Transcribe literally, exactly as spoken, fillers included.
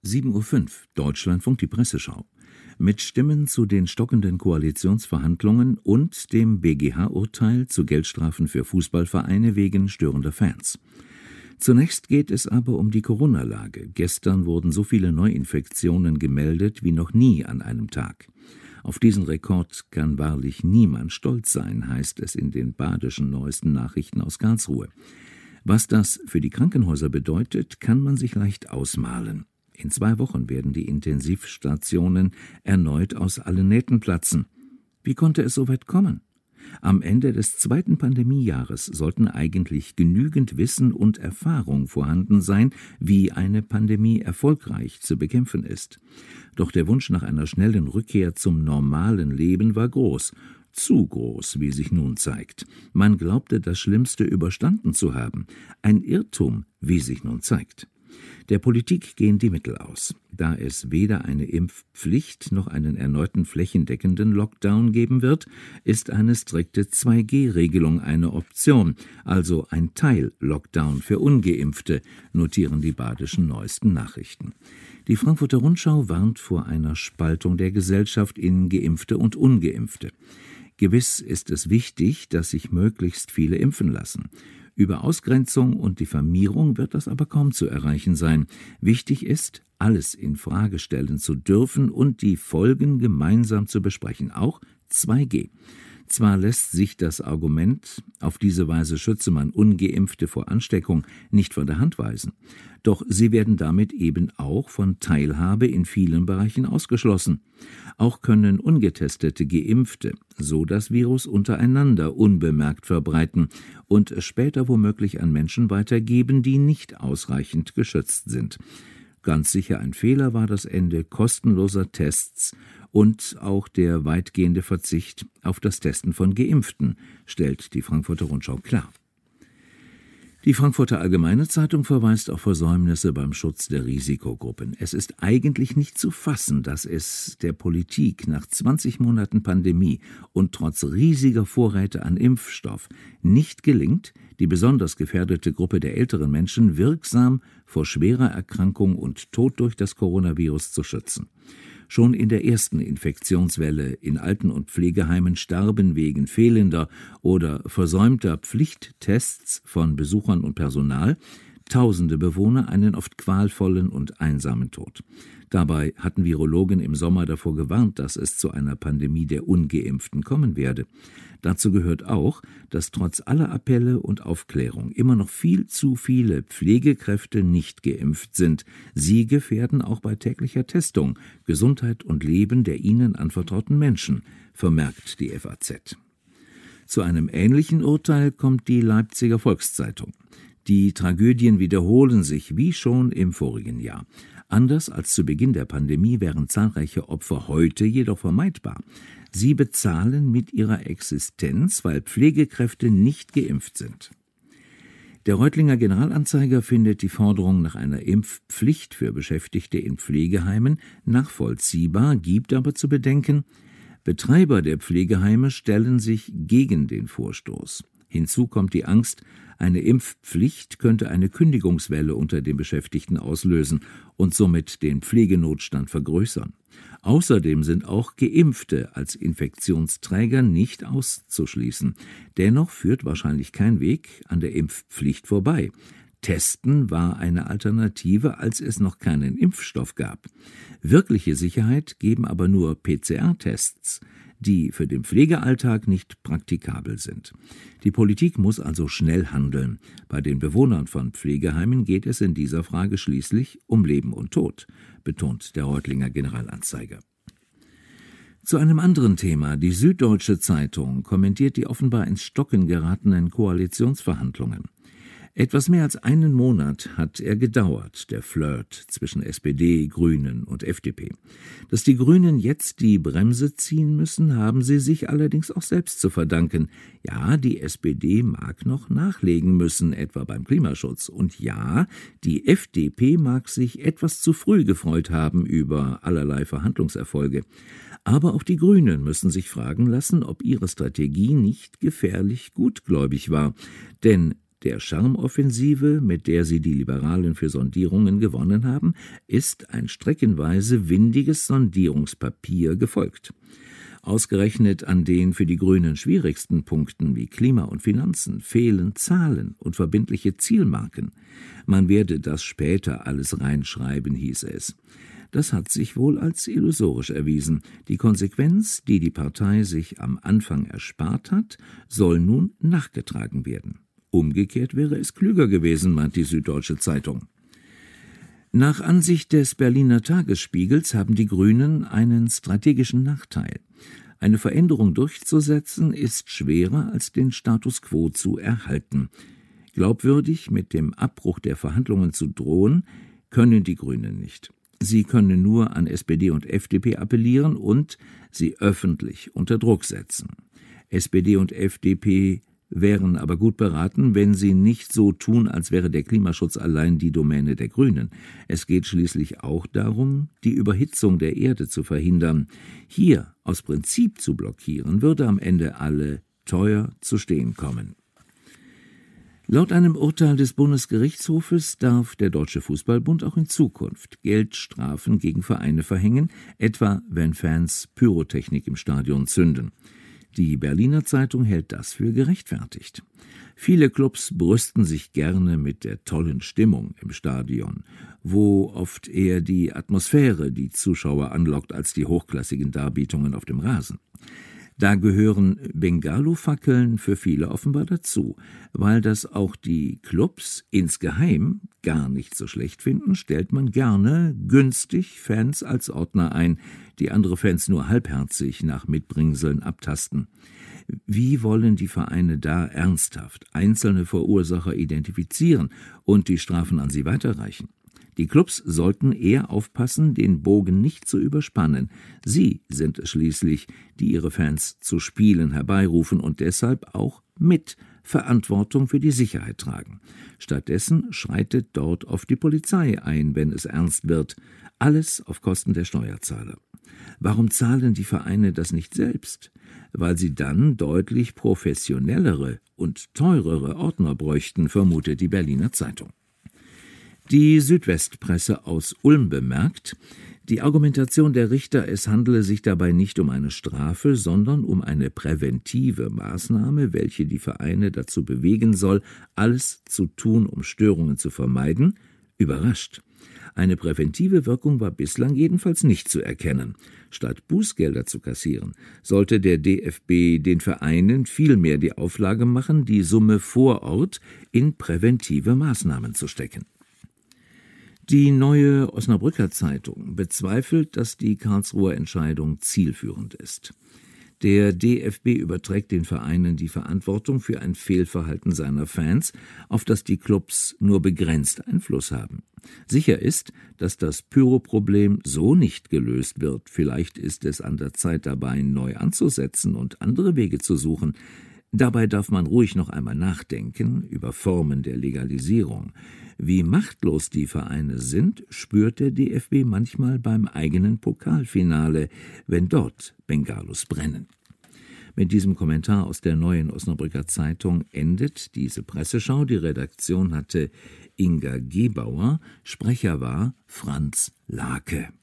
sieben Uhr fünf, Deutschlandfunk, die Presseschau. Mit Stimmen zu den stockenden Koalitionsverhandlungen und dem B G H-Urteil zu Geldstrafen für Fußballvereine wegen störender Fans. Zunächst geht es aber um die Corona-Lage. Gestern wurden so viele Neuinfektionen gemeldet wie noch nie an einem Tag. Auf diesen Rekord kann wahrlich niemand stolz sein, heißt es in den badischen neuesten Nachrichten aus Karlsruhe. Was das für die Krankenhäuser bedeutet, kann man sich leicht ausmalen. In zwei Wochen werden die Intensivstationen erneut aus allen Nähten platzen. Wie konnte es so weit kommen? Am Ende des zweiten Pandemiejahres sollten eigentlich genügend Wissen und Erfahrung vorhanden sein, wie eine Pandemie erfolgreich zu bekämpfen ist. Doch der Wunsch nach einer schnellen Rückkehr zum normalen Leben war groß. Zu groß, wie sich nun zeigt. Man glaubte, das Schlimmste überstanden zu haben. Ein Irrtum, wie sich nun zeigt. Der Politik gehen die Mittel aus. Da es weder eine Impfpflicht noch einen erneuten flächendeckenden Lockdown geben wird, ist eine strikte zwei G Regelung eine Option, also ein Teil-Lockdown für Ungeimpfte, notieren die badischen neuesten Nachrichten. Die Frankfurter Rundschau warnt vor einer Spaltung der Gesellschaft in Geimpfte und Ungeimpfte. Gewiss ist es wichtig, dass sich möglichst viele impfen lassen. Über Ausgrenzung und Diffamierung wird das aber kaum zu erreichen sein. Wichtig ist, alles in Frage stellen zu dürfen und die Folgen gemeinsam zu besprechen, auch zwei G. Zwar lässt sich das Argument, auf diese Weise schütze man Ungeimpfte vor Ansteckung, nicht von der Hand weisen. Doch sie werden damit eben auch von Teilhabe in vielen Bereichen ausgeschlossen. Auch können ungetestete Geimpfte so das Virus untereinander unbemerkt verbreiten und es später womöglich an Menschen weitergeben, die nicht ausreichend geschützt sind. Ganz sicher ein Fehler war das Ende kostenloser Tests und auch der weitgehende Verzicht auf das Testen von Geimpften, stellt die Frankfurter Rundschau klar. Die Frankfurter Allgemeine Zeitung verweist auf Versäumnisse beim Schutz der Risikogruppen. Es ist eigentlich nicht zu fassen, dass es der Politik nach zwanzig Monaten Pandemie und trotz riesiger Vorräte an Impfstoff nicht gelingt, die besonders gefährdete Gruppe der älteren Menschen wirksam vor schwerer Erkrankung und Tod durch das Coronavirus zu schützen. Schon in der ersten Infektionswelle in Alten- und Pflegeheimen starben wegen fehlender oder versäumter Pflichttests von Besuchern und Personal tausende Bewohner einen oft qualvollen und einsamen Tod. Dabei hatten Virologen im Sommer davor gewarnt, dass es zu einer Pandemie der Ungeimpften kommen werde. Dazu gehört auch, dass trotz aller Appelle und Aufklärung immer noch viel zu viele Pflegekräfte nicht geimpft sind. Sie gefährden auch bei täglicher Testung Gesundheit und Leben der ihnen anvertrauten Menschen, vermerkt die F A Z. Zu einem ähnlichen Urteil kommt die Leipziger Volkszeitung. Die Tragödien wiederholen sich wie schon im vorigen Jahr. Anders als zu Beginn der Pandemie wären zahlreiche Opfer heute jedoch vermeidbar. Sie bezahlen mit ihrer Existenz, weil Pflegekräfte nicht geimpft sind. Der Reutlinger Generalanzeiger findet die Forderung nach einer Impfpflicht für Beschäftigte in Pflegeheimen nachvollziehbar, gibt aber zu bedenken, Betreiber der Pflegeheime stellen sich gegen den Vorstoß. Hinzu kommt die Angst, eine Impfpflicht könnte eine Kündigungswelle unter den Beschäftigten auslösen und somit den Pflegenotstand vergrößern. Außerdem sind auch Geimpfte als Infektionsträger nicht auszuschließen. Dennoch führt wahrscheinlich kein Weg an der Impfpflicht vorbei. Testen war eine Alternative, als es noch keinen Impfstoff gab. Wirkliche Sicherheit geben aber nur P C R-Tests, die für den Pflegealltag nicht praktikabel sind. Die Politik muss also schnell handeln. Bei den Bewohnern von Pflegeheimen geht es in dieser Frage schließlich um Leben und Tod, betont der Reutlinger Generalanzeiger. Zu einem anderen Thema. Die Süddeutsche Zeitung kommentiert die offenbar ins Stocken geratenen Koalitionsverhandlungen. Etwas mehr als einen Monat hat er gedauert, der Flirt zwischen S P D, Grünen und F D P. Dass die Grünen jetzt die Bremse ziehen müssen, haben sie sich allerdings auch selbst zu verdanken. Ja, die S P D mag noch nachlegen müssen, etwa beim Klimaschutz. Und ja, die F D P mag sich etwas zu früh gefreut haben über allerlei Verhandlungserfolge. Aber auch die Grünen müssen sich fragen lassen, ob ihre Strategie nicht gefährlich gutgläubig war. Denn Der Charmeoffensive, mit der sie die Liberalen für Sondierungen gewonnen haben, ist ein streckenweise windiges Sondierungspapier gefolgt. Ausgerechnet an den für die Grünen schwierigsten Punkten wie Klima und Finanzen fehlen Zahlen und verbindliche Zielmarken. Man werde das später alles reinschreiben, hieß es. Das hat sich wohl als illusorisch erwiesen. Die Konsequenz, die die Partei sich am Anfang erspart hat, soll nun nachgetragen werden. Umgekehrt wäre es klüger gewesen, meint die Süddeutsche Zeitung. Nach Ansicht des Berliner Tagesspiegels haben die Grünen einen strategischen Nachteil. Eine Veränderung durchzusetzen ist schwerer als den Status quo zu erhalten. Glaubwürdig mit dem Abbruch der Verhandlungen zu drohen, können die Grünen nicht. Sie können nur an S P D und F D P appellieren und sie öffentlich unter Druck setzen. S P D und F D P wären aber gut beraten, wenn sie nicht so tun, als wäre der Klimaschutz allein die Domäne der Grünen. Es geht schließlich auch darum, die Überhitzung der Erde zu verhindern. Hier aus Prinzip zu blockieren, würde am Ende alle teuer zu stehen kommen. Laut einem Urteil des Bundesgerichtshofes darf der Deutsche Fußballbund auch in Zukunft Geldstrafen gegen Vereine verhängen, etwa wenn Fans Pyrotechnik im Stadion zünden. Die Berliner Zeitung hält das für gerechtfertigt. Viele Clubs brüsten sich gerne mit der tollen Stimmung im Stadion, wo oft eher die Atmosphäre die Zuschauer anlockt als die hochklassigen Darbietungen auf dem Rasen. Da gehören Bengalo-Fackeln für viele offenbar dazu. Weil das auch die Clubs insgeheim gar nicht so schlecht finden, stellt man gerne günstig Fans als Ordner ein, die andere Fans nur halbherzig nach Mitbringseln abtasten. Wie wollen die Vereine da ernsthaft einzelne Verursacher identifizieren und die Strafen an sie weiterreichen? Die Clubs sollten eher aufpassen, den Bogen nicht zu überspannen. Sie sind es schließlich, die ihre Fans zu Spielen herbeirufen und deshalb auch mit Verantwortung für die Sicherheit tragen. Stattdessen schreitet dort oft die Polizei ein, wenn es ernst wird. Alles auf Kosten der Steuerzahler. Warum zahlen die Vereine das nicht selbst? Weil sie dann deutlich professionellere und teurere Ordner bräuchten, vermutet die Berliner Zeitung. Die Südwestpresse aus Ulm bemerkt, die Argumentation der Richter, es handele sich dabei nicht um eine Strafe, sondern um eine präventive Maßnahme, welche die Vereine dazu bewegen soll, alles zu tun, um Störungen zu vermeiden, überrascht. Eine präventive Wirkung war bislang jedenfalls nicht zu erkennen. Statt Bußgelder zu kassieren, sollte der D F B den Vereinen vielmehr die Auflage machen, die Summe vor Ort in präventive Maßnahmen zu stecken. Die Neue Osnabrücker Zeitung bezweifelt, dass die Karlsruher Entscheidung zielführend ist. Der D F B überträgt den Vereinen die Verantwortung für ein Fehlverhalten seiner Fans, auf das die Clubs nur begrenzt Einfluss haben. Sicher ist, dass das Pyro-Problem so nicht gelöst wird. Vielleicht ist es an der Zeit dabei, neu anzusetzen und andere Wege zu suchen. Dabei darf man ruhig noch einmal nachdenken über Formen der Legalisierung. Wie machtlos die Vereine sind, spürt der D F B manchmal beim eigenen Pokalfinale, wenn dort Bengalos brennen. Mit diesem Kommentar aus der Neuen Osnabrücker Zeitung endet diese Presseschau. Die Redaktion hatte Inga Gebauer, Sprecher war Franz Lake.